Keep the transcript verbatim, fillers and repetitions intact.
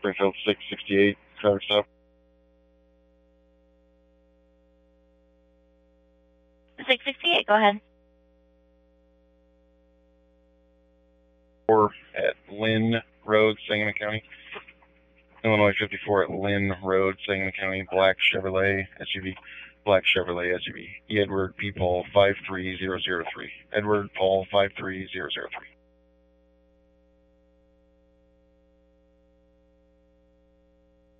Springfield six sixty-eight, traffic stop. six sixty-eight, go ahead. Four at Lynn Road, Sangamon County. Illinois fifty-four at Lynn Road, Sangamon County. Black Chevrolet S U V. Black Chevrolet S U V. Edward P. Paul five three zero zero three. Edward Paul five three zero zero three.